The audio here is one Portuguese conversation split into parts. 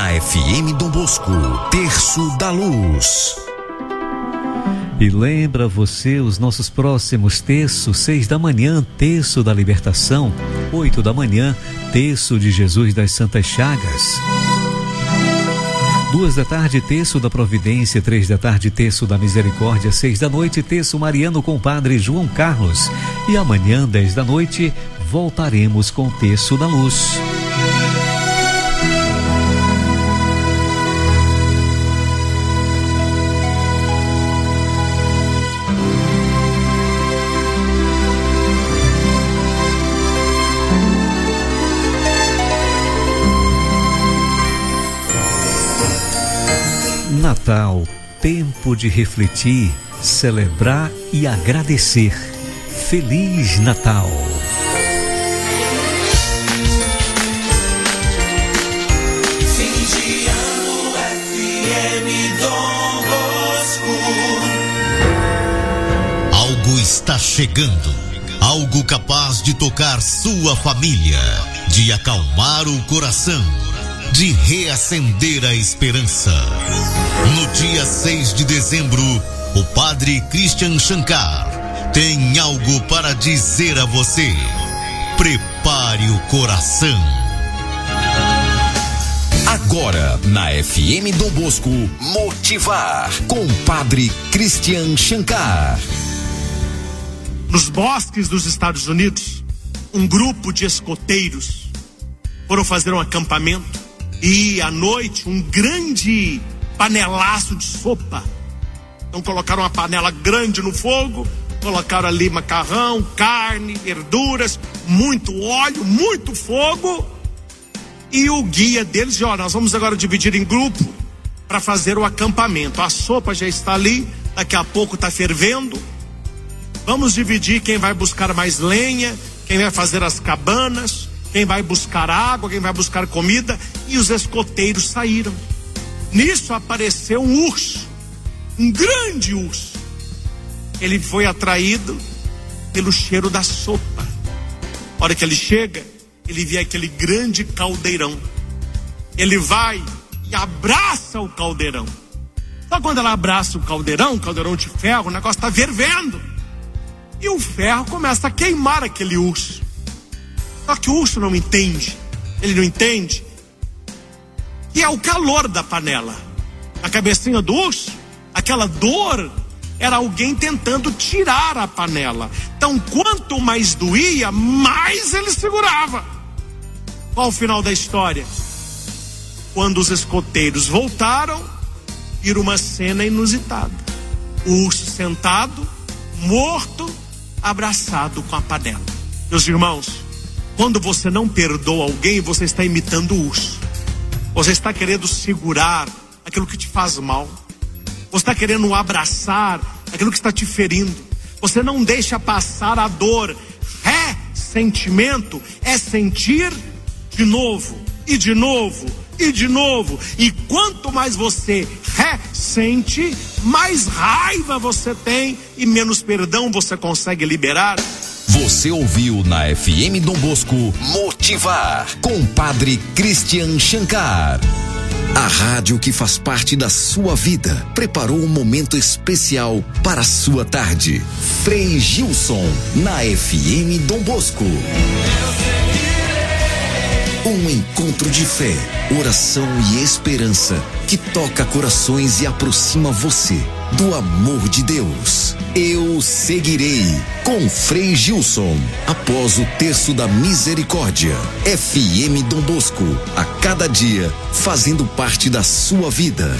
na FM Dom Bosco, Terço da Luz. E lembra você os nossos próximos terços: 6 da manhã, terço da libertação; 8 da manhã, terço de Jesus das Santas Chagas; 2 da tarde, terço da Providência; 3 da tarde, terço da Misericórdia; 6 da noite, terço mariano com o Padre João Carlos; e amanhã, 10 da noite, voltaremos com o terço da Luz. Natal, tempo de refletir, celebrar e agradecer. Feliz Natal! Fim de ano, FM Dom Bosco. Algo está chegando, algo capaz de tocar sua família, de acalmar o coração, de reacender a esperança. No dia 6 de dezembro, o Padre Christian Shankar tem algo para dizer a você. Prepare o coração. Agora, na FM Dom Bosco, Motivar, com o Padre Christian Shankar. Nos bosques dos Estados Unidos, um grupo de escoteiros foram fazer um acampamento. E à noite, um grande panelaço de sopa. Então colocaram uma panela grande no fogo, colocaram ali macarrão, carne, verduras, muito óleo, muito fogo. E o guia deles disse: nós vamos agora dividir em grupo para fazer o acampamento. A sopa já está ali, daqui a pouco está fervendo. Vamos dividir quem vai buscar mais lenha, quem vai fazer as cabanas, quem vai buscar água, quem vai buscar comida. E os escoteiros saíram. Nisso apareceu um urso, um grande urso. Ele foi atraído pelo cheiro da sopa. A hora que ele chega, ele vê aquele grande caldeirão. Ele vai e abraça o caldeirão. Só quando ela abraça o caldeirão de ferro, o negócio está fervendo. E o ferro começa a queimar aquele urso. Só que o urso não entende. Ele não entende que é o calor da panela. A cabecinha do urso, aquela dor, era alguém tentando tirar a panela. Então, quanto mais doía, mais ele segurava. Qual o final da história? Quando os escoteiros voltaram, viram uma cena inusitada. O urso sentado, morto, abraçado com a panela. Meus irmãos, quando você não perdoa alguém, você está imitando o urso. Você está querendo segurar aquilo que te faz mal. Você está querendo abraçar aquilo que está te ferindo. Você não deixa passar a dor. Ressentimento é sentir de novo, e de novo, e de novo. E quanto mais você ressente, mais raiva você tem e menos perdão você consegue liberar. Você ouviu na FM Dom Bosco Motivar, com o Padre Christian Shankar. A rádio que faz parte da sua vida preparou um momento especial para a sua tarde. Frei Gilson, na FM Dom Bosco. Um encontro de fé, oração e esperança que toca corações e aproxima você do amor de Deus. Eu seguirei com Frei Gilson, após o terço da Misericórdia. FM Dom Bosco, a cada dia, fazendo parte da sua vida.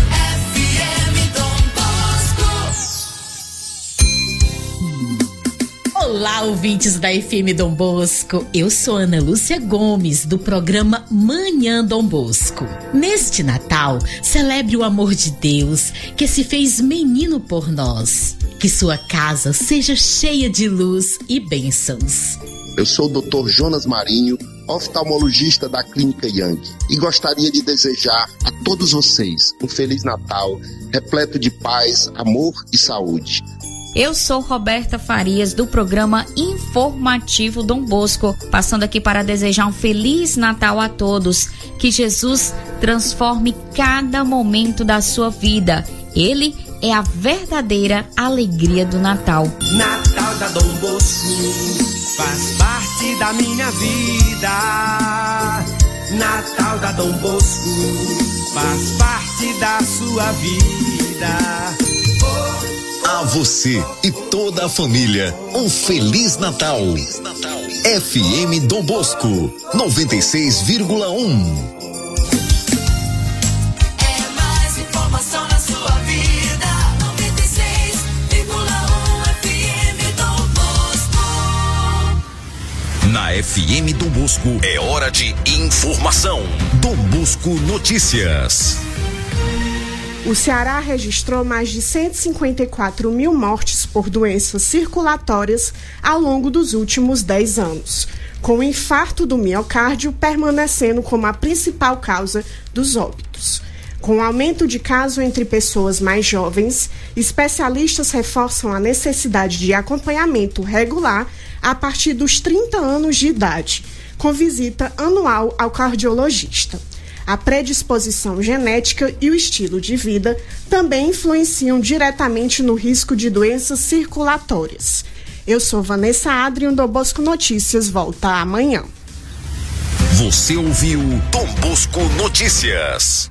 Olá, ouvintes da FM Dom Bosco. Eu sou Ana Lúcia Gomes, do programa Manhã Dom Bosco. Neste Natal, celebre o amor de Deus, que se fez menino por nós. Que sua casa seja cheia de luz e bênçãos. Eu sou o Dr. Jonas Marinho, oftalmologista da Clínica Young, e gostaria de desejar a todos vocês um Feliz Natal, repleto de paz, amor e saúde. Eu sou Roberta Farias, do programa Informativo Dom Bosco, passando aqui para desejar um Feliz Natal a todos. Que Jesus transforme cada momento da sua vida. Ele é a verdadeira alegria do Natal. Natal da Dom Bosco faz parte da minha vida. Natal da Dom Bosco faz parte da sua vida. A você e toda a família, um Feliz Natal. FM Dom Bosco 96,1. É mais informação na sua vida. 96,1 FM Dom Bosco. Na FM Dom Bosco é hora de informação. Dom Bosco Notícias. O Ceará registrou mais de 154 mil mortes por doenças circulatórias ao longo dos últimos 10 anos, com o infarto do miocárdio permanecendo como a principal causa dos óbitos. Com o aumento de casos entre pessoas mais jovens, especialistas reforçam a necessidade de acompanhamento regular a partir dos 30 anos de idade, com visita anual ao cardiologista. A predisposição genética e o estilo de vida também influenciam diretamente no risco de doenças circulatórias. Eu sou Vanessa Adriano do Bosco Notícias, volta amanhã. Você ouviu Dom Bosco Notícias.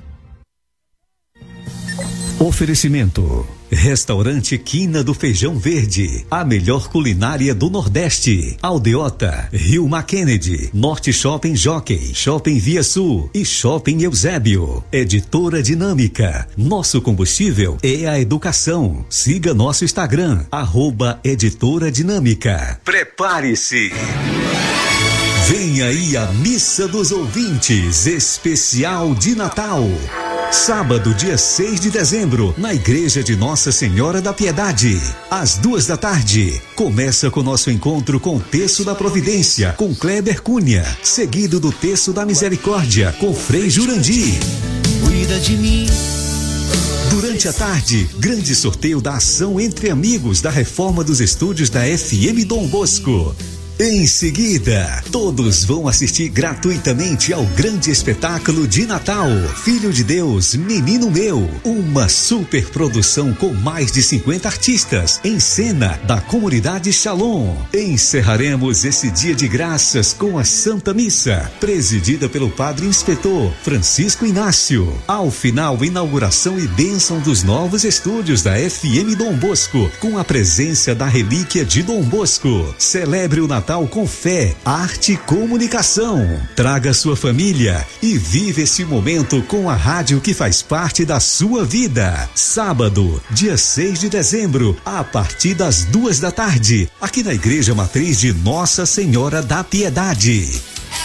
Oferecimento: Restaurante Quina do Feijão Verde, a melhor culinária do Nordeste. Aldeota, Rio Kennedy, Norte Shopping Jockey, Shopping Via Sul e Shopping Eusébio. Editora Dinâmica, nosso combustível é a educação. Siga nosso Instagram, @Editora Dinâmica. Prepare-se! Vem aí a Missa dos Ouvintes, especial de Natal. Sábado, dia 6 de dezembro, na Igreja de Nossa Senhora da Piedade, às 14h. Começa com nosso encontro com o Terço da Providência, com Kleber Cunha, seguido do Terço da Misericórdia, com Frei Jurandir. Cuida de mim. Durante a tarde, grande sorteio da ação Entre Amigos da Reforma dos Estúdios da FM Dom Bosco. Em seguida, todos vão assistir gratuitamente ao grande espetáculo de Natal, Filho de Deus, Menino Meu, uma super produção com mais de 50 artistas em cena da comunidade Shalom. Encerraremos esse dia de graças com a Santa Missa, presidida pelo Padre Inspetor Francisco Inácio. Ao final, inauguração e bênção dos novos estúdios da FM Dom Bosco, com a presença da relíquia de Dom Bosco. Celebre o Natal com fé, arte e comunicação. Traga sua família e vive esse momento com a rádio que faz parte da sua vida. Sábado, dia 6 de dezembro, a partir das 14h, aqui na Igreja Matriz de Nossa Senhora da Piedade.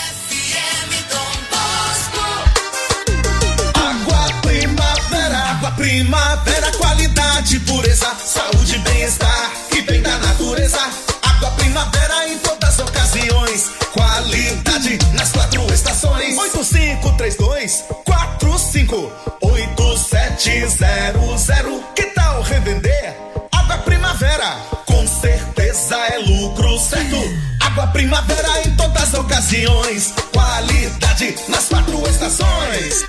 Água Primavera, qualidade, pureza, saúde e bem-estar que vem da natureza. Água Primavera em todas as ocasiões, qualidade nas 4 estações. 8532458700. Que tal revender? Água Primavera, com certeza é lucro certo. Água Primavera em todas as ocasiões, qualidade nas 4 estações.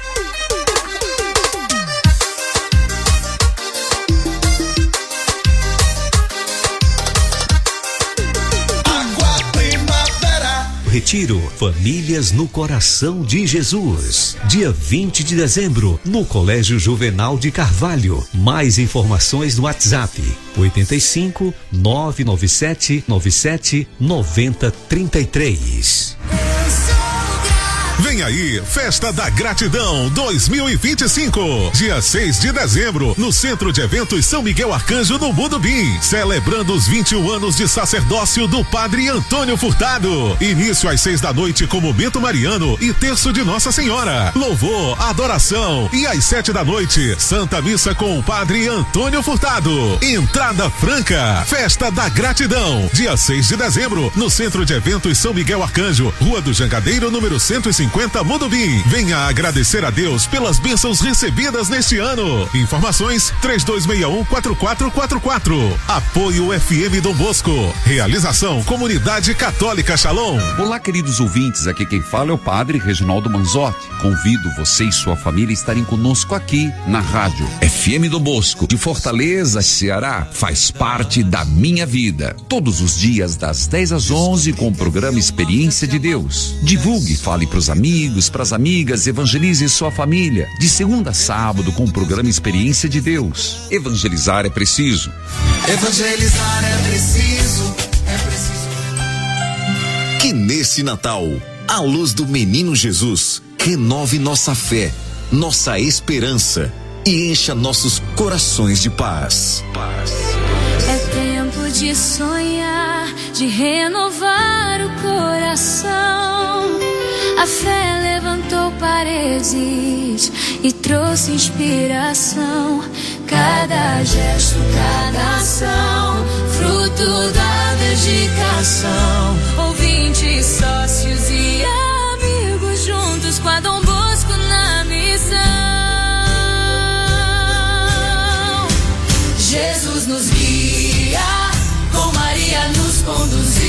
Retiro Famílias no Coração de Jesus, dia 20 de dezembro, no Colégio Juvenal de Carvalho. Mais informações no WhatsApp 85 997 97 90 33. Vem aí, Festa da Gratidão 2025, dia 6 de dezembro, no Centro de Eventos São Miguel Arcanjo, no Mudubim, celebrando os 21 anos de sacerdócio do Padre Antônio Furtado. Início às 6 da noite com momento mariano e terço de Nossa Senhora, louvor, adoração, e às 7 da noite, Santa Missa com o Padre Antônio Furtado. Entrada franca. Festa da Gratidão, dia 6 de dezembro, no Centro de Eventos São Miguel Arcanjo, Rua do Jangadeiro, número 150, 250 Mudubim. Venha agradecer a Deus pelas bênçãos recebidas neste ano. Informações 3261-4444. Apoio FM Dom Bosco. Realização Comunidade Católica Shalom. Olá, queridos ouvintes, aqui quem fala é o Padre Reginaldo Manzotti. Convido você e sua família a estarem conosco aqui na rádio FM Dom Bosco, de Fortaleza, Ceará. Faz parte da minha vida. Todos os dias das 10 às 11 com o programa Experiência de Deus. Divulgue, fale pros amigos, pras amigas, evangelize sua família. De segunda a sábado com o programa Experiência de Deus. Evangelizar é preciso. Evangelizar é preciso. Que nesse Natal, a luz do menino Jesus renove nossa fé, nossa esperança e encha nossos corações de paz. É tempo de sonhar, de renovar o coração. A fé levantou paredes e trouxe inspiração. Cada gesto, cada ação, fruto da dedicação. Ouvintes, sócios e amigos juntos com a Dom Bosco na missão. Jesus nos guia, com Maria nos conduzir.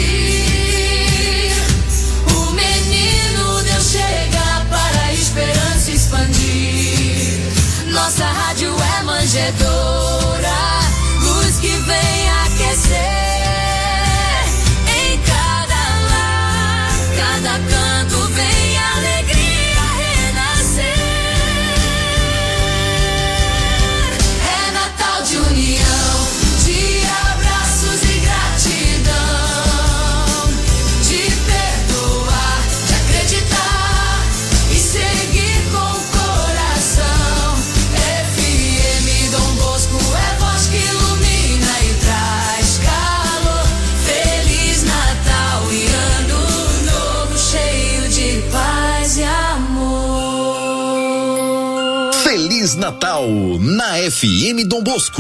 O menino Deus chega para a esperança expandir. Nossa rádio é manjedoura, luz que vem aquecer. Em cada lar, cada canto vem alegria renascer. É Natal de união, de abraços e gratidão, de perdoar, de acreditar e seguir com o coração. FM Dom Bosco é voz que ilumina e traz calor. Feliz Natal e ano novo cheio de paz e amor. Feliz Natal na FM Dom Bosco.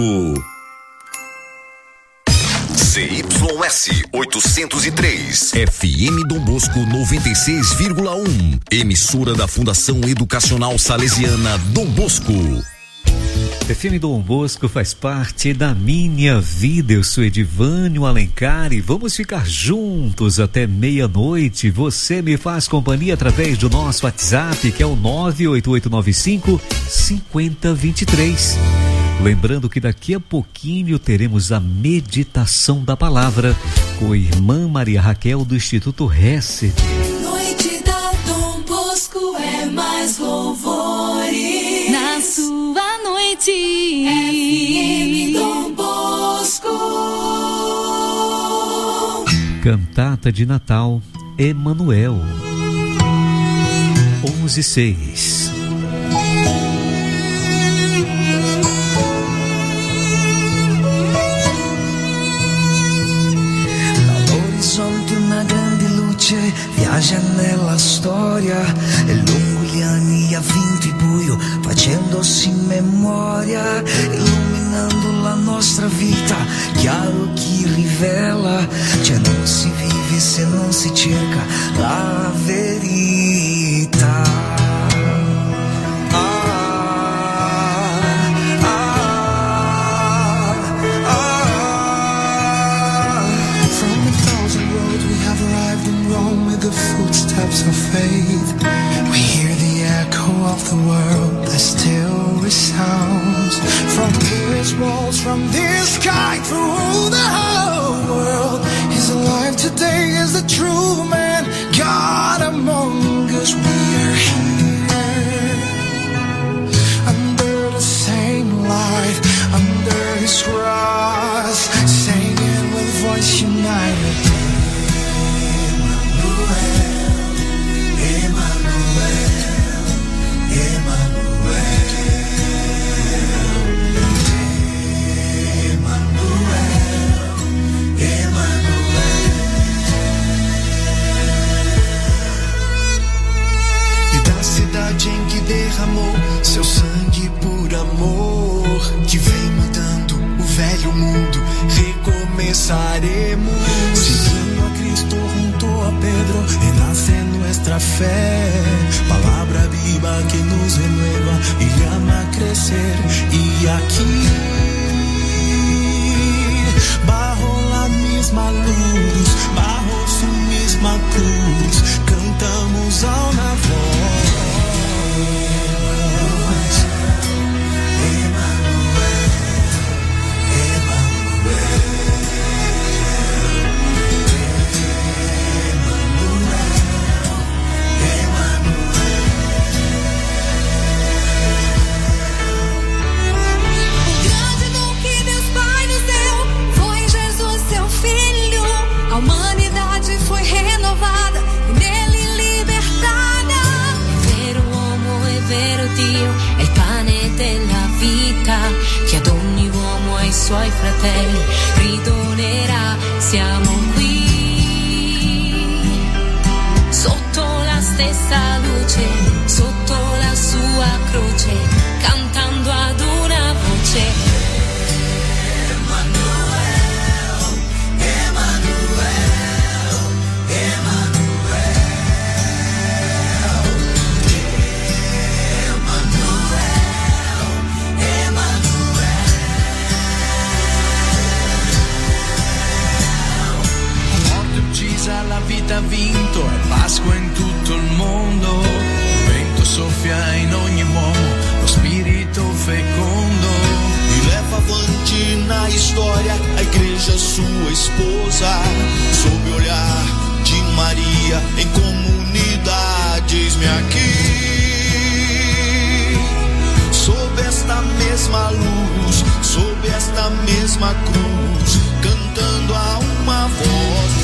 CYS 803, FM Dom Bosco 96,1, emissora da Fundação Educacional Salesiana Dom Bosco. FM Dom Bosco faz parte da minha vida. Eu sou Edivânio Alencar e vamos ficar juntos até meia-noite. Você me faz companhia através do nosso WhatsApp, que é o 98895-5023. Lembrando que daqui a pouquinho teremos a meditação da palavra com a irmã Maria Raquel do Instituto Hesed. Noite da Dom Bosco é mais louvores. Na sua noite, FM Dom Bosco. Cantata de Natal, Emanuel. 11:06. Una grande luce viaggia nella storia e lungo gli anni ha vinto il buio facendosi memoria, illuminando la nostra vita, chiaro chi rivela, cioè non si vive se non si cerca la verità. The footsteps of faith, we hear the echo of the world that still resounds from these walls, from this sky, through the whole world. He's alive today as the true man, God among us. We are here under the same light, under His cross, singing with voice united. Em que derramou seu sangue por amor, que vem mudando o velho mundo, recomeçaremos. Seguindo a Cristo junto a Pedro, renascendo nuestra fe, palabra viva que nos renueva y llama a crecer. Y aquí, bajo la misma luz, bajo su misma cruz, cantamos a una voz. A humanidade foi renovada e nele libertada. È vero uomo, è vero Dio, è il pane della vita che ad ogni uomo e ai suoi fratelli ridonerà. Siamo qui sotto la stessa luce, sotto la sua croce, cantando ad una voce. La vita ha vinto, è Pasqua in tutto il mondo, il vento soffia in ogni uomo, lo spirito fecondo. E leva avante na história a igreja, sua esposa, sob o olhar de Maria, em comunidade. Eis-me aqui, sob esta mesma luz, sob esta mesma cruz, cantando a uma voz.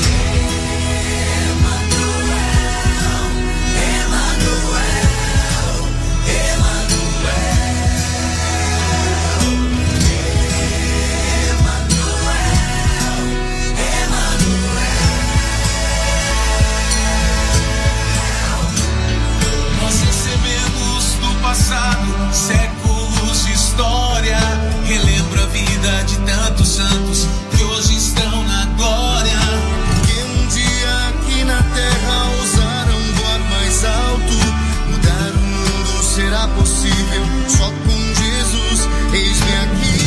Séculos de história, relembra a vida de tantos santos que hoje estão na glória. Que um dia aqui na terra ousaram voar mais alto, mudar o mundo será possível só com Jesus. Eis-me aqui,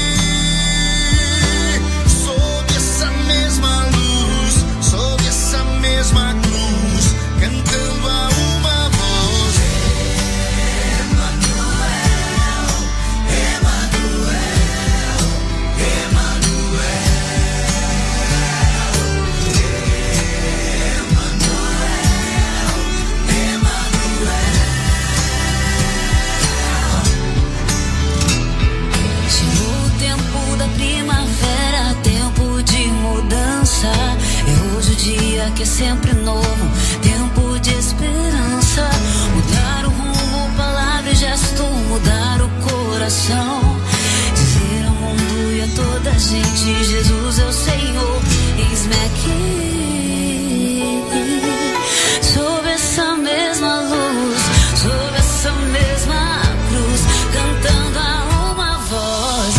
sob essa mesma luz, sob essa mesma cruz, cantando a uma voz. Primavera, tempo de mudança. É hoje o dia que é sempre novo, tempo de esperança. Mudar o rumo, palavra e gesto, mudar o coração. Dizer ao mundo e a toda a gente: Jesus é o Senhor. Eis-me aqui, sob essa mesma luz, sob essa mesma cruz, cantando a uma voz.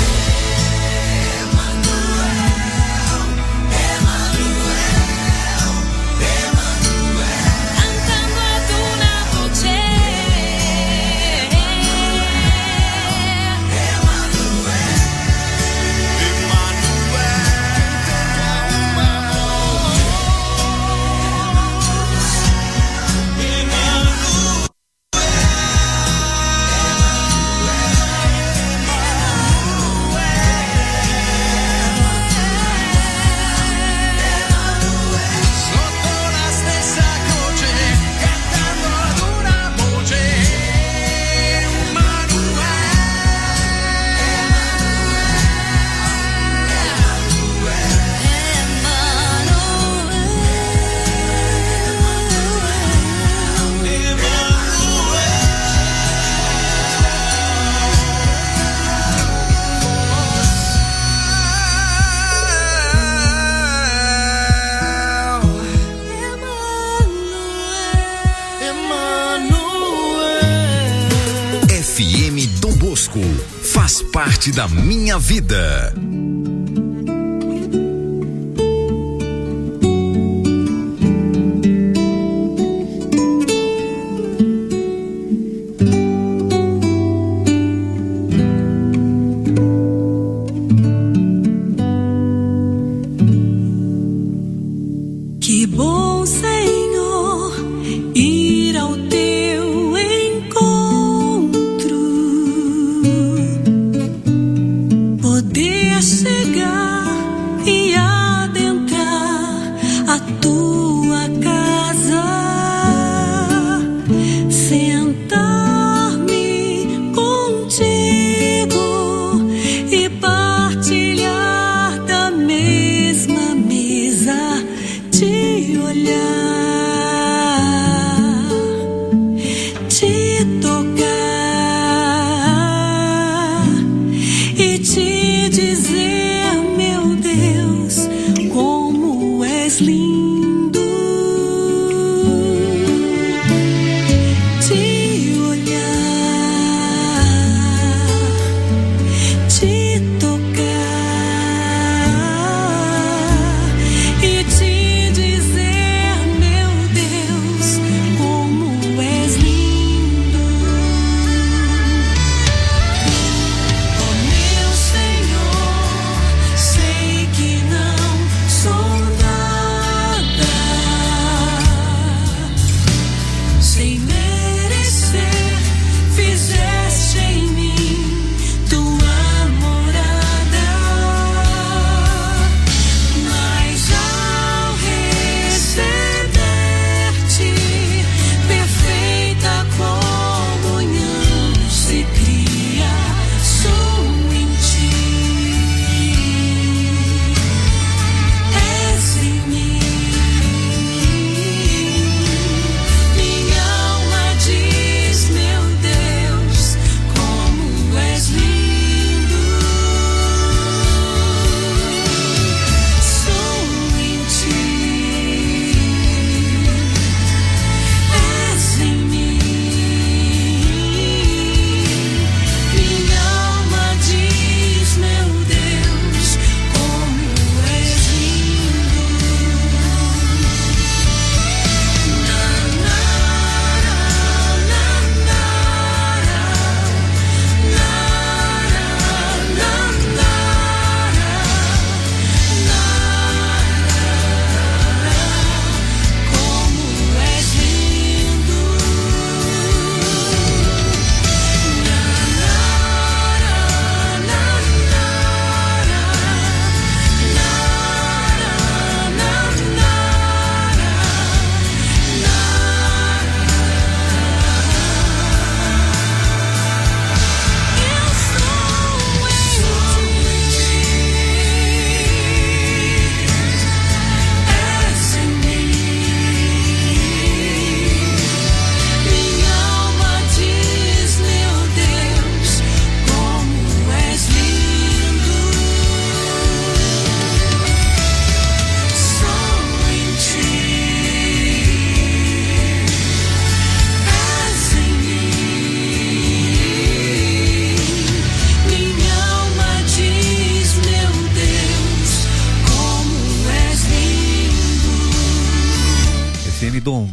Faz parte da minha vida.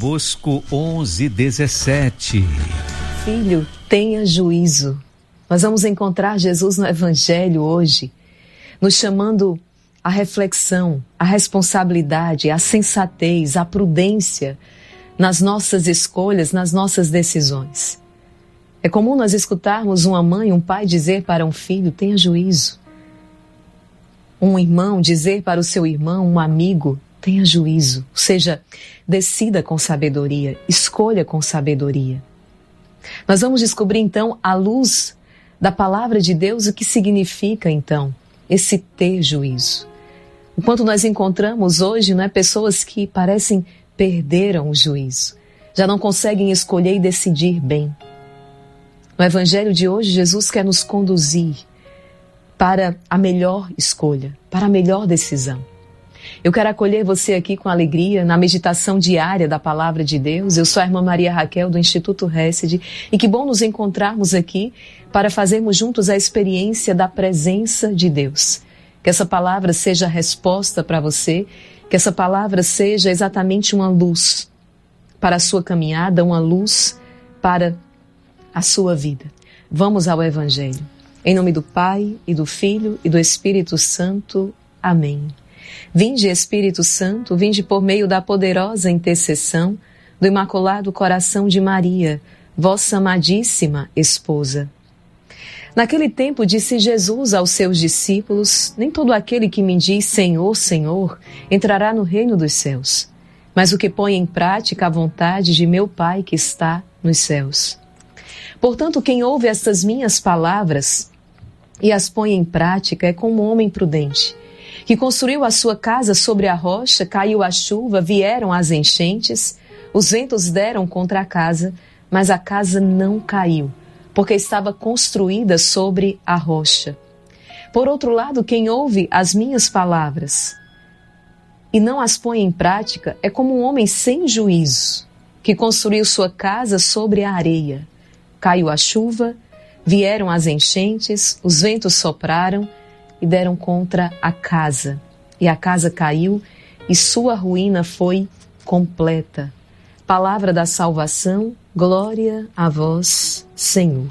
Bosco 11:17. Filho, tenha juízo. Nós vamos encontrar Jesus no Evangelho hoje, nos chamando à reflexão, à responsabilidade, à sensatez, à prudência nas nossas escolhas, nas nossas decisões. É comum nós escutarmos uma mãe, um pai dizer para um filho, tenha juízo. Um irmão dizer para o seu irmão, um amigo, tenha juízo. Ou seja, decida com sabedoria, escolha com sabedoria. Nós vamos descobrir então, à luz da palavra de Deus, o que significa então esse ter juízo. O quanto nós encontramos hoje, não é, pessoas que parecem perderam o juízo, já não conseguem escolher e decidir bem. No Evangelho de hoje, Jesus quer nos conduzir para a melhor escolha, para a melhor decisão. Eu quero acolher você aqui com alegria na meditação diária da Palavra de Deus. Eu sou a irmã Maria Raquel do Instituto Hesed e que bom nos encontrarmos aqui para fazermos juntos a experiência da presença de Deus. Que essa palavra seja a resposta para você, que essa palavra seja exatamente uma luz para a sua caminhada, uma luz para a sua vida. Vamos ao Evangelho. Em nome do Pai, e do Filho, e do Espírito Santo. Amém. Vinde, Espírito Santo, vinde por meio da poderosa intercessão do Imaculado Coração de Maria, vossa amadíssima esposa. Naquele tempo disse Jesus aos seus discípulos, nem todo aquele que me diz Senhor, Senhor, entrará no reino dos céus, mas o que põe em prática a vontade de meu Pai que está nos céus. Portanto, quem ouve estas minhas palavras e as põe em prática é como um homem prudente, que construiu a sua casa sobre a rocha, caiu a chuva, vieram as enchentes, os ventos deram contra a casa, mas a casa não caiu, porque estava construída sobre a rocha. Por outro lado, quem ouve as minhas palavras e não as põe em prática é como um homem sem juízo, que construiu sua casa sobre a areia. Caiu a chuva, vieram as enchentes, os ventos sopraram e deram contra a casa. E a casa caiu e sua ruína foi completa. Palavra da salvação, glória a vós, Senhor.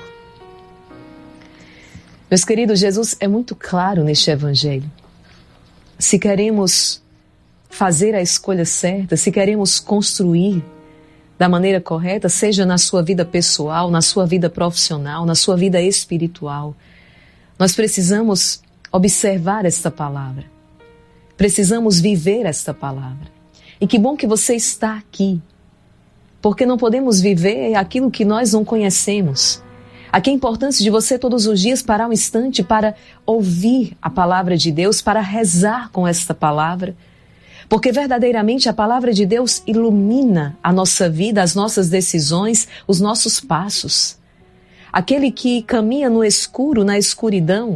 Meus queridos, Jesus é muito claro neste Evangelho. Se queremos fazer a escolha certa, se queremos construir da maneira correta, seja na sua vida pessoal, na sua vida profissional, na sua vida espiritual, nós precisamos observar esta palavra. Precisamos viver esta palavra. E que bom que você está aqui, porque não podemos viver aquilo que nós não conhecemos. Aqui a importância de você todos os dias parar um instante para ouvir a palavra de Deus, para rezar com esta palavra, porque verdadeiramente a palavra de Deus ilumina a nossa vida, as nossas decisões, os nossos passos. Aquele que caminha no escuro, na escuridão,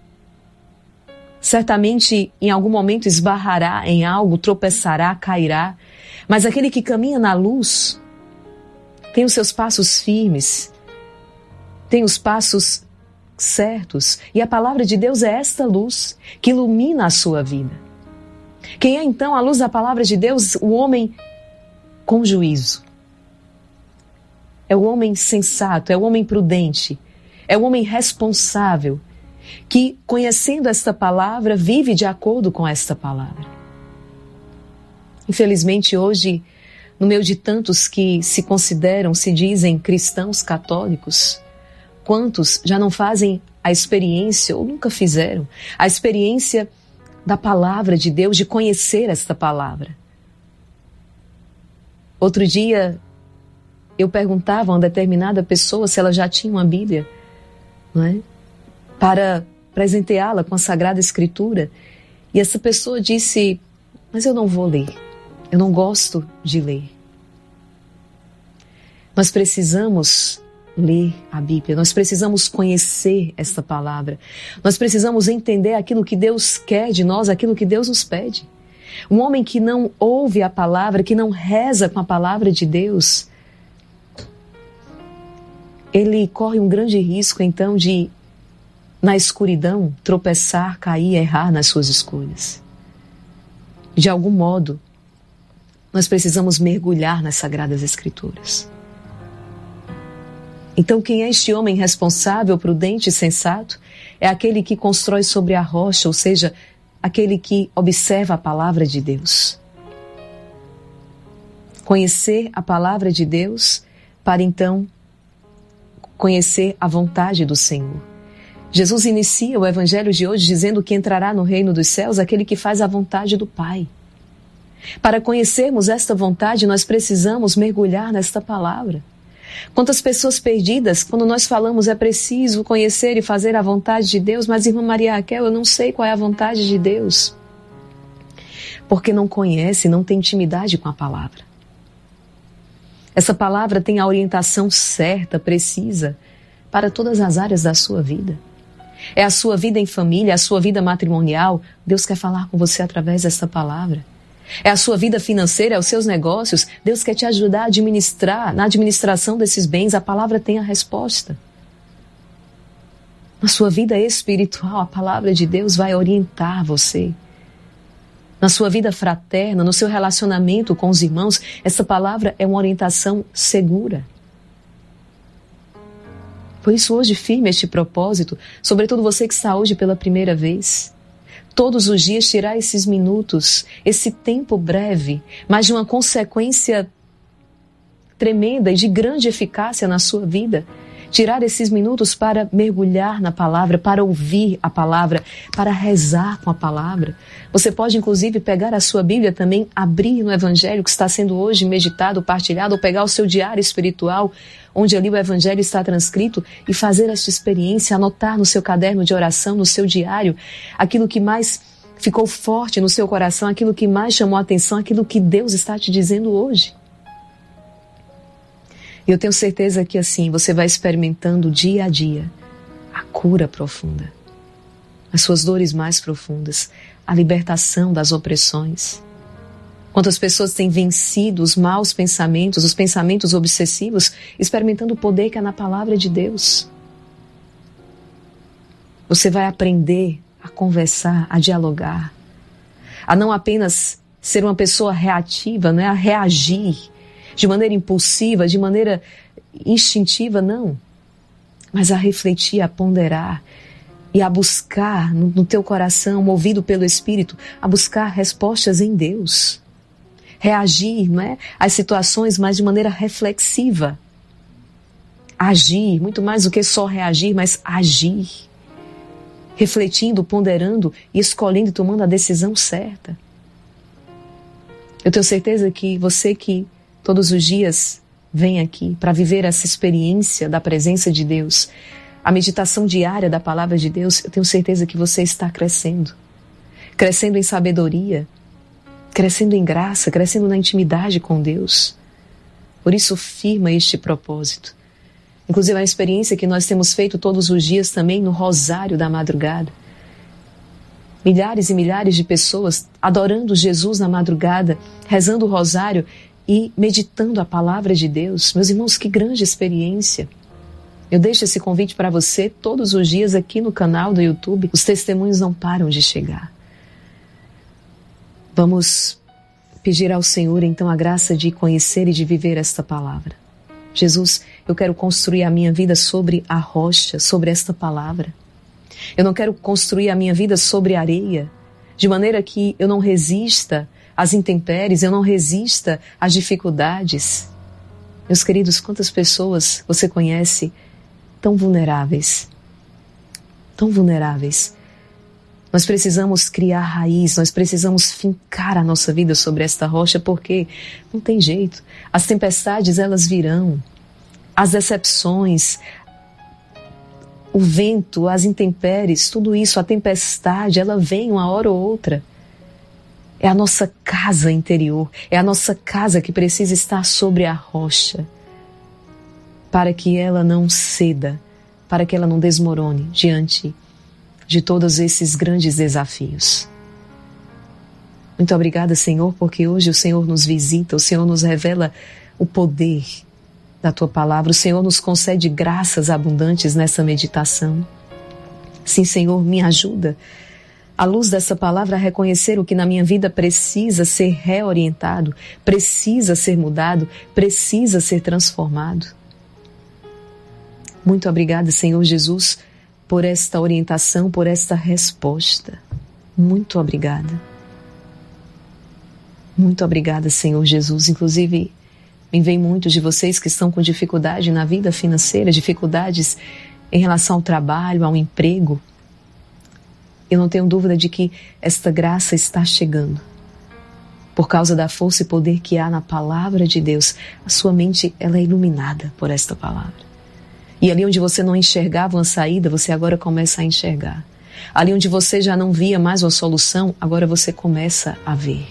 certamente em algum momento esbarrará em algo, tropeçará, cairá, mas aquele que caminha na luz tem os seus passos firmes, tem os passos certos, e a palavra de Deus é esta luz que ilumina a sua vida. Quem é então, à luz da palavra de Deus, o homem com juízo? É o homem sensato, é o homem prudente, é o homem responsável, que, conhecendo esta palavra, vive de acordo com esta palavra. Infelizmente, hoje, no meio de tantos que se consideram, se dizem cristãos católicos, quantos já não fazem a experiência, ou nunca fizeram, a experiência da palavra de Deus, de conhecer esta palavra. Outro dia, eu perguntava a uma determinada pessoa se ela já tinha uma Bíblia, não é? Para presenteá-la com a Sagrada Escritura. E essa pessoa disse, mas eu não vou ler, eu não gosto de ler. Nós precisamos ler a Bíblia, nós precisamos conhecer esta palavra, nós precisamos entender aquilo que Deus quer de nós, aquilo que Deus nos pede. Um homem que não ouve a palavra, que não reza com a palavra de Deus, ele corre um grande risco então de, na escuridão, tropeçar, cair, errar nas suas escolhas. De algum modo, nós precisamos mergulhar nas Sagradas Escrituras. Então, quem é este homem responsável, prudente e sensato? É aquele que constrói sobre a rocha, ou seja, aquele que observa a palavra de Deus. Conhecer a palavra de Deus para então conhecer a vontade do Senhor. Jesus inicia o evangelho de hoje dizendo que entrará no reino dos céus aquele que faz a vontade do Pai. Para conhecermos esta vontade, nós precisamos mergulhar nesta palavra. Quantas pessoas perdidas, quando nós falamos é preciso conhecer e fazer a vontade de Deus, mas irmã Maria Raquel, eu não sei qual é a vontade de Deus. Porque não conhece, não tem intimidade com a palavra. Essa palavra tem a orientação certa, precisa, para todas as áreas da sua vida. É a sua vida em família, a sua vida matrimonial. Deus quer falar com você através desta palavra. É a sua vida financeira, é os seus negócios. Deus quer te ajudar a administrar, na administração desses bens. A palavra tem a resposta. Na sua vida espiritual, a palavra de Deus vai orientar você. Na sua vida fraterna, no seu relacionamento com os irmãos, essa palavra é uma orientação segura. Por isso, hoje, firme este propósito, sobretudo você que está hoje pela primeira vez. Todos os dias tirar esses minutos, esse tempo breve, mas de uma consequência tremenda e de grande eficácia na sua vida. Tirar esses minutos para mergulhar na palavra, para ouvir a palavra, para rezar com a palavra. Você pode, inclusive, pegar a sua Bíblia também, abrir no Evangelho que está sendo hoje meditado, partilhado, ou pegar o seu diário espiritual, onde ali o Evangelho está transcrito, e fazer esta experiência, anotar no seu caderno de oração, no seu diário, aquilo que mais ficou forte no seu coração, aquilo que mais chamou a atenção, aquilo que Deus está te dizendo hoje. E eu tenho certeza que assim você vai experimentando dia a dia a cura profunda, as suas dores mais profundas, a libertação das opressões. Quantas pessoas têm vencido os maus pensamentos, os pensamentos obsessivos, experimentando o poder que é na palavra de Deus. Você vai aprender a conversar, a dialogar, a não apenas ser uma pessoa reativa, não é? A reagir de maneira impulsiva, de maneira instintiva, não. Mas a refletir, a ponderar e a buscar no teu coração, movido pelo Espírito, a buscar respostas em Deus. Reagir, não é? Às situações, mas de maneira reflexiva. Agir, muito mais do que só reagir, mas agir. Refletindo, ponderando e escolhendo e tomando a decisão certa. Eu tenho certeza que você que todos os dias vem aqui para viver essa experiência da presença de Deus, a meditação diária da palavra de Deus, eu tenho certeza que você está crescendo. Crescendo em sabedoria, crescendo em graça, crescendo na intimidade com Deus. Por isso, firma este propósito. Inclusive, a experiência que nós temos feito todos os dias também no Rosário da Madrugada. Milhares e milhares de pessoas adorando Jesus na madrugada, rezando o Rosário e meditando a palavra de Deus. Meus irmãos, que grande experiência. Eu deixo esse convite para você todos os dias aqui no canal do YouTube. Os testemunhos não param de chegar. Vamos pedir ao Senhor, então, a graça de conhecer e de viver esta palavra. Jesus, eu quero construir a minha vida sobre a rocha, sobre esta palavra. Eu não quero construir a minha vida sobre areia, de maneira que eu não resista às intempéries, eu não resista às dificuldades. Meus queridos, quantas pessoas você conhece tão vulneráveis? Tão vulneráveis. Nós precisamos criar raiz, nós precisamos fincar a nossa vida sobre esta rocha, porque não tem jeito. As tempestades, elas virão. As decepções, o vento, as intempéries, tudo isso, a tempestade, ela vem uma hora ou outra. É a nossa casa interior, é a nossa casa que precisa estar sobre a rocha, para que ela não ceda, para que ela não desmorone diante de todos esses grandes desafios. Muito obrigada, Senhor, porque hoje o Senhor nos visita, o Senhor nos revela o poder da Tua Palavra, o Senhor nos concede graças abundantes nessa meditação. Sim, Senhor, me ajuda à luz dessa palavra, a reconhecer o que na minha vida precisa ser reorientado, precisa ser mudado, precisa ser transformado. Muito obrigada, Senhor Jesus, por esta orientação, por esta resposta. Muito obrigada. Muito obrigada, Senhor Jesus. Inclusive, me vem muitos de vocês que estão com dificuldade na vida financeira, dificuldades em relação ao trabalho, ao emprego. Eu não tenho dúvida de que esta graça está chegando. Por causa da força e poder que há na palavra de Deus, a sua mente ela é iluminada por esta palavra. E ali onde você não enxergava uma saída, você agora começa a enxergar. Ali onde você já não via mais uma solução, agora você começa a ver.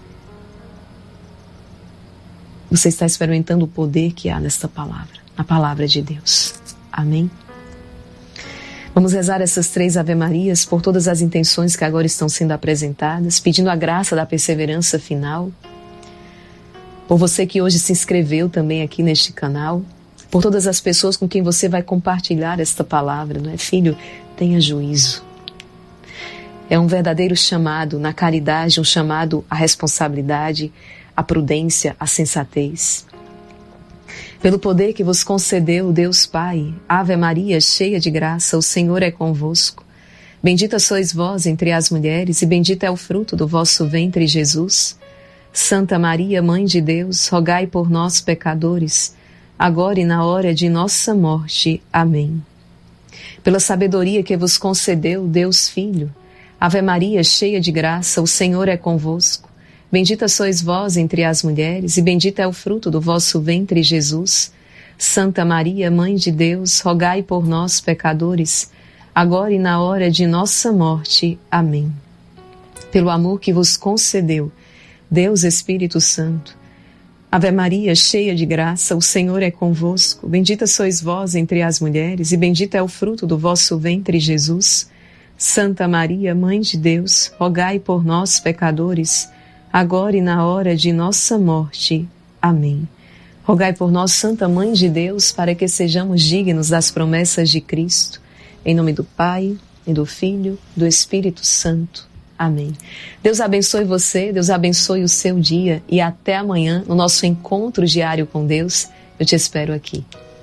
Você está experimentando o poder que há nesta palavra, na palavra de Deus. Amém? Vamos rezar essas 3 Ave-Marias por todas as intenções que agora estão sendo apresentadas, pedindo a graça da perseverança final. Por você que hoje se inscreveu também aqui neste canal, por todas as pessoas com quem você vai compartilhar esta palavra, não é? Filho, tenha juízo. É um verdadeiro chamado na caridade, um chamado à responsabilidade, à prudência, à sensatez. Pelo poder que vos concedeu Deus Pai, Ave Maria, cheia de graça, o Senhor é convosco. Bendita sois vós entre as mulheres, e bendito é o fruto do vosso ventre, Jesus. Santa Maria, Mãe de Deus, rogai por nós, pecadores, agora e na hora de nossa morte. Amém. Pela sabedoria que vos concedeu Deus Filho, Ave Maria, cheia de graça, o Senhor é convosco. Bendita sois vós entre as mulheres, e bendito é o fruto do vosso ventre, Jesus. Santa Maria, Mãe de Deus, rogai por nós, pecadores, agora e na hora de nossa morte. Amém. Pelo amor que vos concedeu Deus Espírito Santo, Ave Maria, cheia de graça, o Senhor é convosco. Bendita sois vós entre as mulheres, e bendito é o fruto do vosso ventre, Jesus. Santa Maria, Mãe de Deus, rogai por nós, pecadores, agora e na hora de nossa morte. Amém. Rogai por nós, Santa Mãe de Deus, para que sejamos dignos das promessas de Cristo. Em nome do Pai, e do Filho, e do Espírito Santo. Amém. Deus abençoe você, Deus abençoe o seu dia, e até amanhã, no nosso encontro diário com Deus. Eu te espero aqui.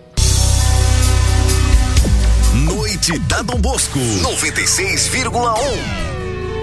Noite da Dom Bosco, 96,1.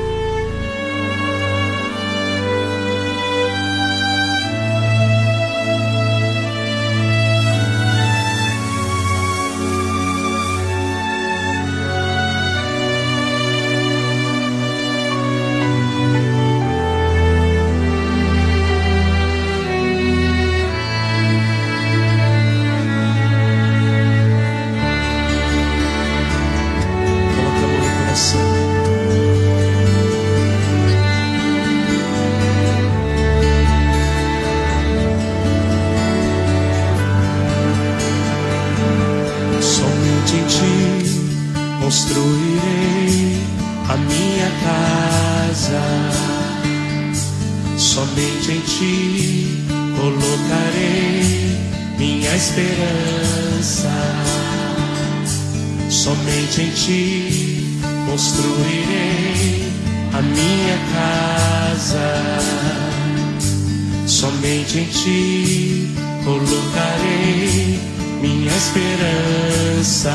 Construirei a minha casa, somente em ti colocarei minha esperança, somente em ti construirei a minha casa, somente em ti colocarei minha esperança.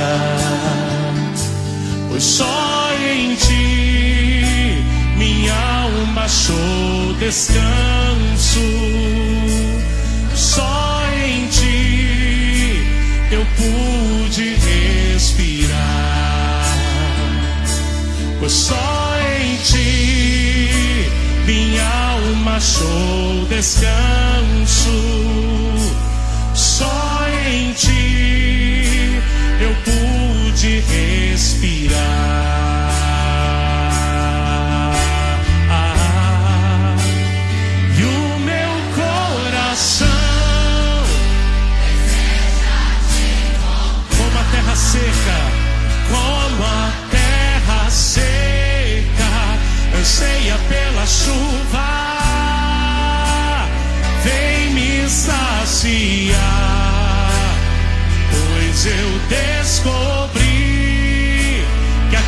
Pois só em ti minha alma achou descanso, só em ti eu pude respirar, pois só em ti minha alma achou descanso, só em ti eu pude respirar. E o meu coração como a terra seca, como a terra seca, anseia pela chuva, vem me saciar, pois eu descobri que a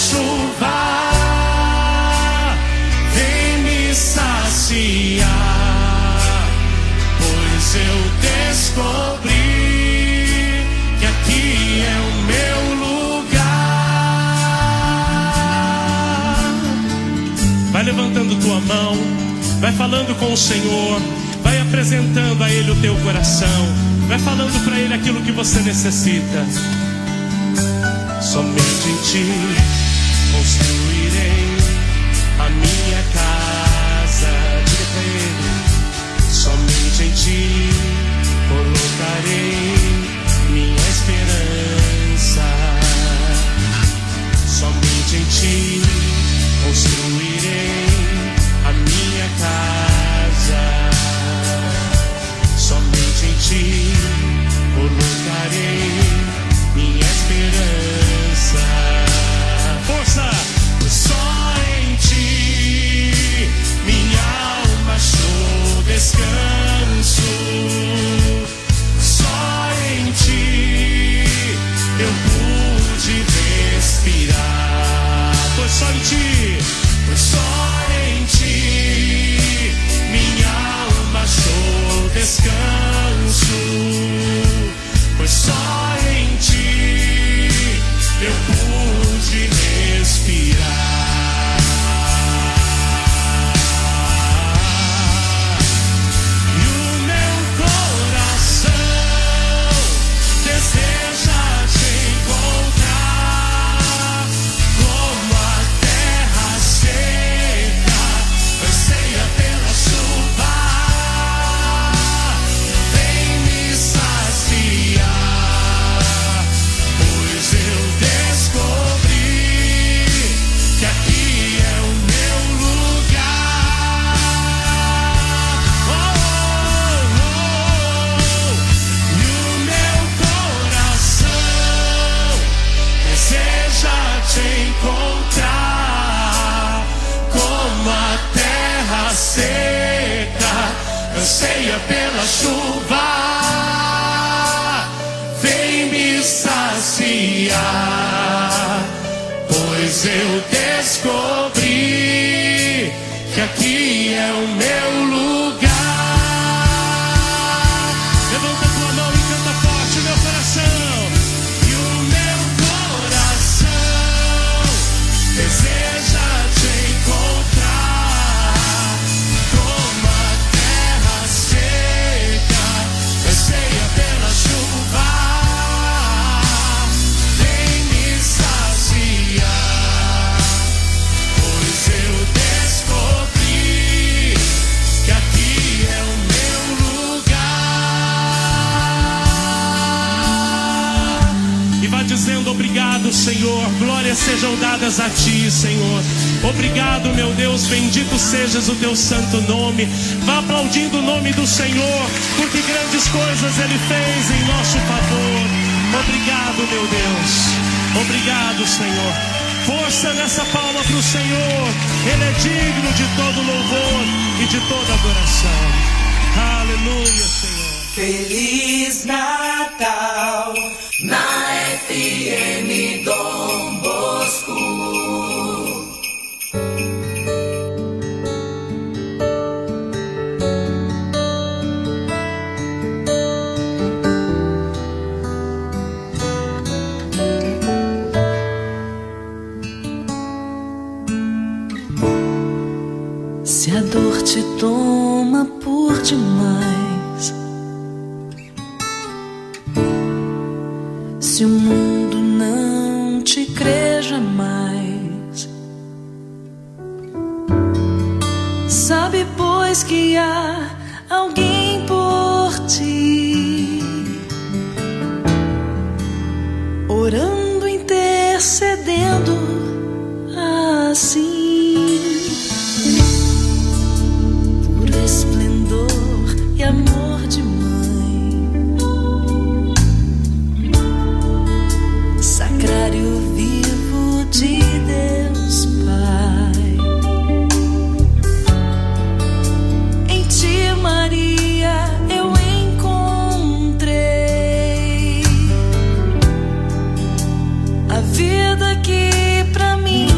chuva, vem me saciar, pois eu descobri que aqui é o meu lugar. Vai levantando tua mão, vai falando com o Senhor, vai apresentando a Ele o teu coração, vai falando para Ele aquilo que você necessita. Somente em Ti construirei a minha casa. Diga para Ele: somente em Ti colocarei minha esperança. Somente em Ti construirei a minha casa. Somente em Ti colocarei minha esperança. Força! Só em Ti minha alma achou descanso. Só em Ti eu pude respirar. Pois só em Ti, pois só em Ti minha alma achou descanso. Pois só em Ti eu pude respirar. E o meu coração deseja Te encontrar, como a terra seca anseia pela chuva. Vem me saciar, pois eu descobri que aqui é o meu lugar. Oh, oh, oh. E o meu coração deseja Te encontrar, como a terra seca anseia pela chuva. Vem me saciar, pois eu descobri que aqui é o meu lugar. Levanta tua mão e canta forte, meu coração. E o meu coração deseja Te encontrar, como a terra seca anseia pela chuva. Vem me saciar, pois eu descobri que aqui é o meu lugar. E vá dizendo: obrigado, Senhor, glórias sejam dadas a Ti, Senhor. Obrigado, meu Deus, bendito sejas o Teu santo nome. Vá aplaudindo o nome do Senhor, porque grandes coisas Ele fez em nosso favor. Obrigado, meu Deus, obrigado, Senhor. Força nessa palma para o Senhor, Ele é digno de todo louvor e de toda adoração. Aleluia, Senhor. Feliz Natal na FM Dom Bosco. Se a dor te toma por demais, se o mundo não te crê jamais, sabe pois que há alguém por ti, orando, intercedendo assim. Esplendor e amor de mãe, sacrário vivo de Deus Pai. Em Ti, Maria, eu encontrei a vida que pra mim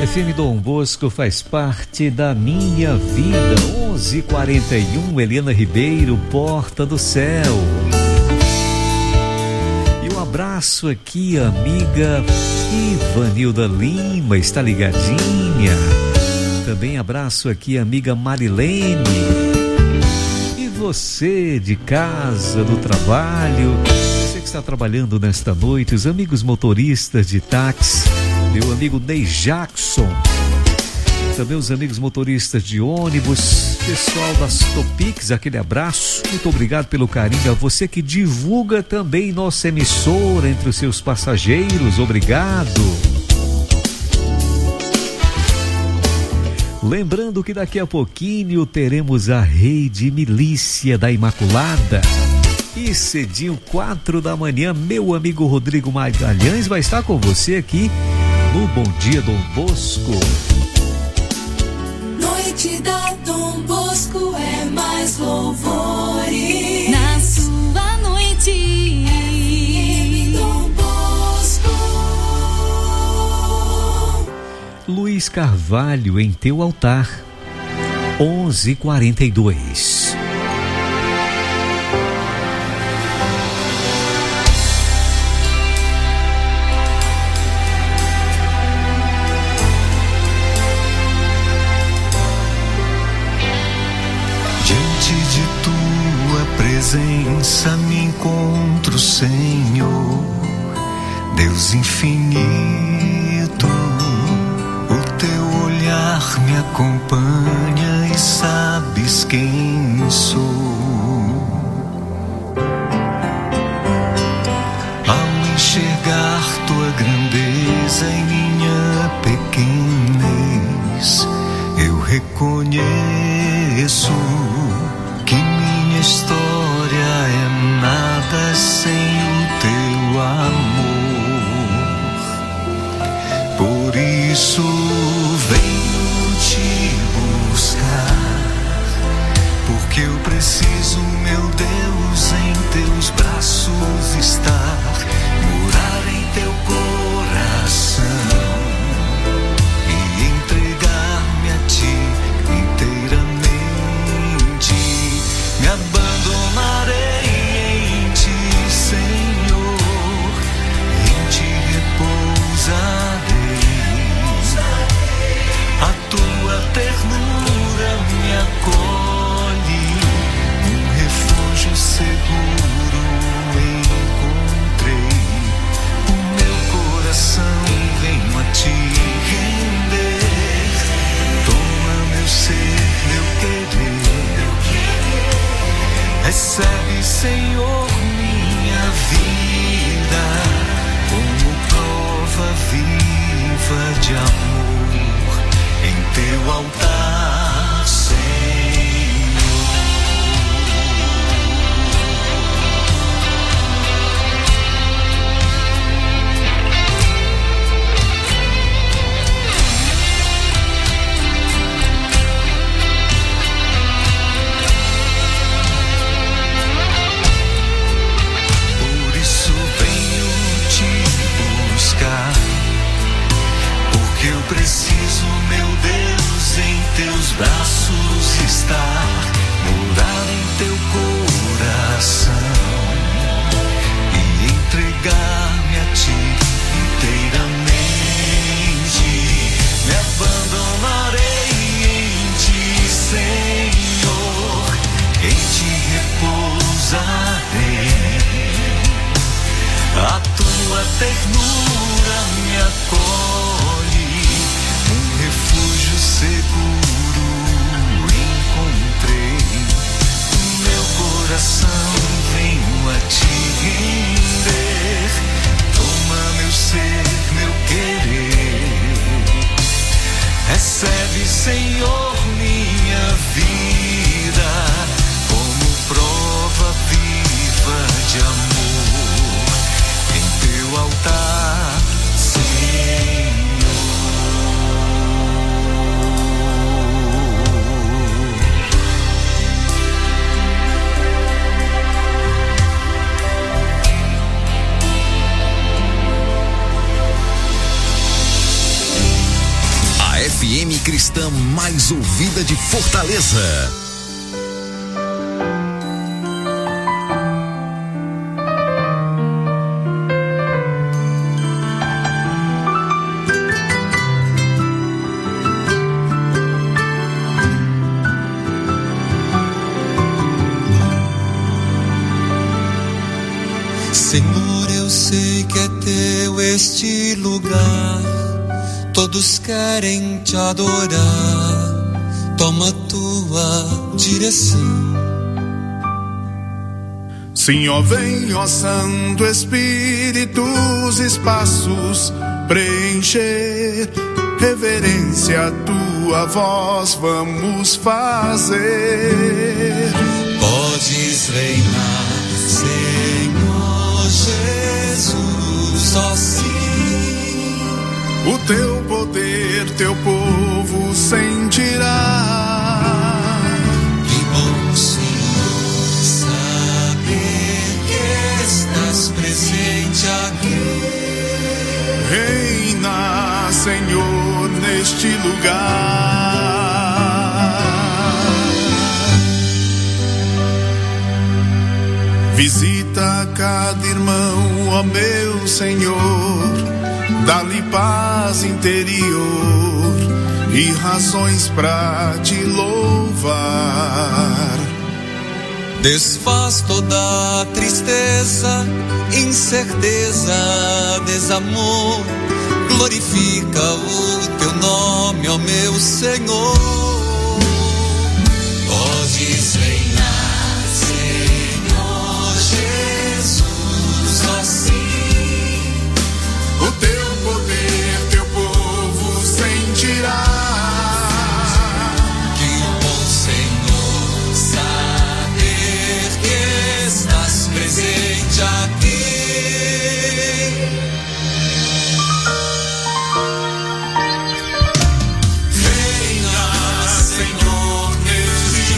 FM Dom Bosco faz parte da minha vida. 11h41, Eliana Ribeiro, Porta do Céu. E um abraço aqui, amiga Ivanilda Lima, está ligadinha. Também abraço aqui, amiga Marilene. E você de casa, do trabalho, você que está trabalhando nesta noite, os amigos motoristas de táxi, meu amigo Ney Jackson, também os amigos motoristas de ônibus, pessoal das Topix, aquele abraço, muito obrigado pelo carinho, a você que divulga também nossa emissora entre os seus passageiros, obrigado. Lembrando que daqui a pouquinho teremos a Rede Milícia da Imaculada. E cedinho, 4 da manhã, meu amigo Rodrigo Magalhães vai estar com você aqui no Bom Dia Dom Bosco. Noite da Dom Bosco é mais louvores. Na sua noite, Dom Bosco. Luiz Carvalho, em teu altar. 11h42. Presença me encontro, Senhor, Deus infinito, o teu olhar me acompanha e sabes quem sou. Ao enxergar tua grandeza e minha pequenez, eu reconheço que minha história é nada sem o teu amor. Por isso venho te buscar, porque eu preciso, meu Deus, em teus braços estar, morar em teu coração e entregar-me a ti inteiramente. Me abandonarei em ti, Senhor, em ti repousarei. A tua ternura me acolhe, um refúgio seguro encontrei. O meu coração venho a ti render. Toma meu ser, meu querer. Recebe, Senhor, minha vida como prova viva de amor em teu altar, Senhor. Porque eu preciso, meu Deus, em teus braços estar, morar em teu coração e entregar-me a ti inteiramente. Me abandonarei em ti, Senhor, em ti repousarei. A tua ternura me acolhe, um refúgio seguro encontrei. O meu coração venho a te render. Toma meu ser, meu querer. Recebe, Senhor, minha vida como prova viva de amor em teu altar, Senhor. FM cristã mais ouvida de Fortaleza. Senhor, eu sei que é teu este lugar, todos querem te adorar, toma tua direção. Senhor, vem, ó Santo Espírito, os espaços preencher, reverência à tua voz vamos fazer. Podes reinar, Senhor Jesus, só sim. O teu poder, teu povo sentirá. Que bom, Senhor, saber que estás presente aqui. Reina, Senhor, neste lugar. Visita cada irmão, ó meu Senhor, dá-lhe paz interior e razões pra te louvar. Desfaz toda tristeza, incerteza, desamor, glorifica o teu nome, ó meu Senhor. Podes reinar, Senhor Jesus, assim. O teu poder, teu povo sentirá. Que bom, Senhor, saber que estás presente aqui. Reina, Senhor, neste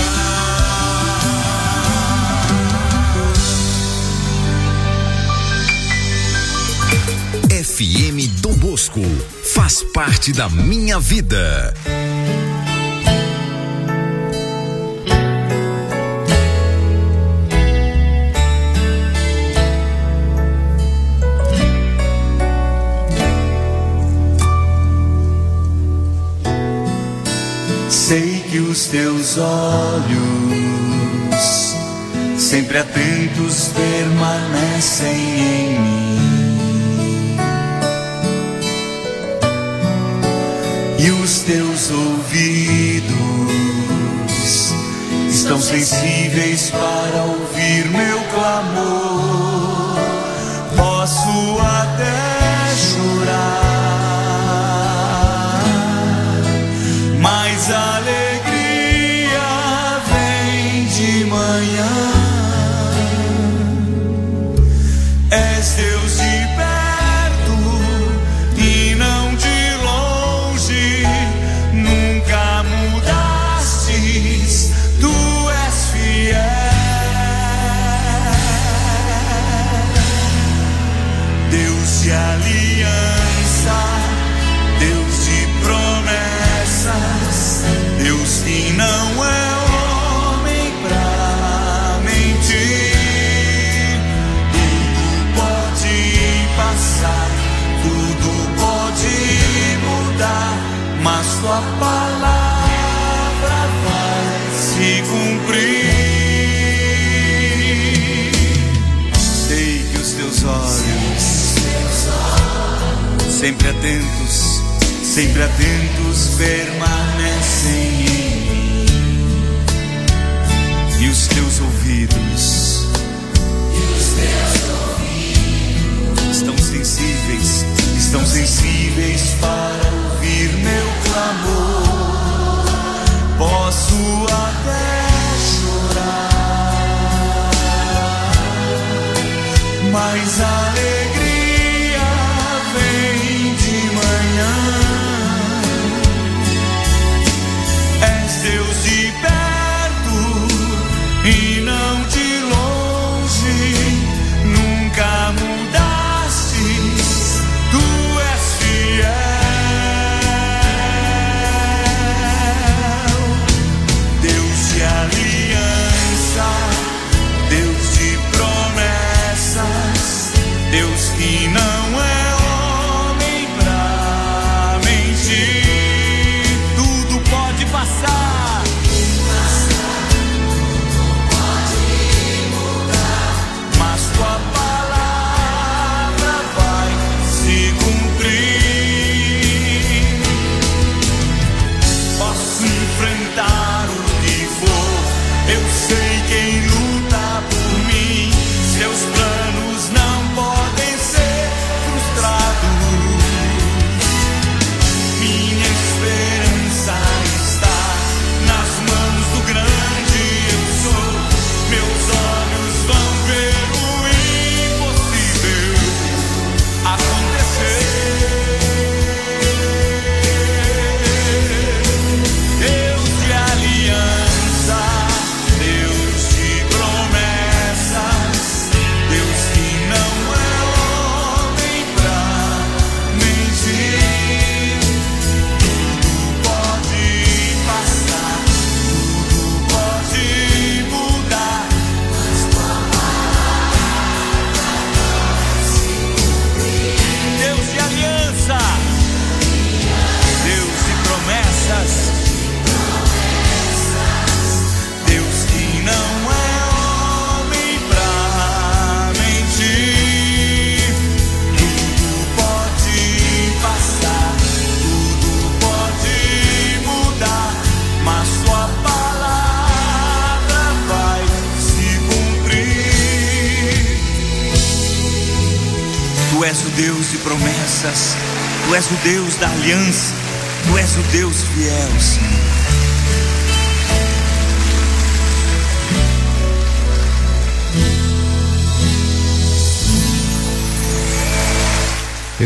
lugar. FM Dom Bosco faz parte da minha vida. Sei que os teus olhos, sempre atentos, permanecem em mim. E os teus ouvidos estão sensíveis para ouvir meu clamor. Posso até chorar, mas a alegria vem de manhã. És Deus de perto e não de longe, nunca mudastes, tu és fiel. Deus de aliança, Deus de promessas, Deus que não é homem pra mentir. Tudo pode passar, tudo pode mudar, mas tua palavra vai se cumprir. Sei que os teus olhos, sempre atentos, permanecem em mim. E os teus ouvidos estão sensíveis para ouvir meu clamor. Posso até chorar, mas a alegria vem de manhã. És Deus de perto e não de longe, Deus de promessas, Tu és o Deus da aliança, Tu és o Deus fiel, Senhor.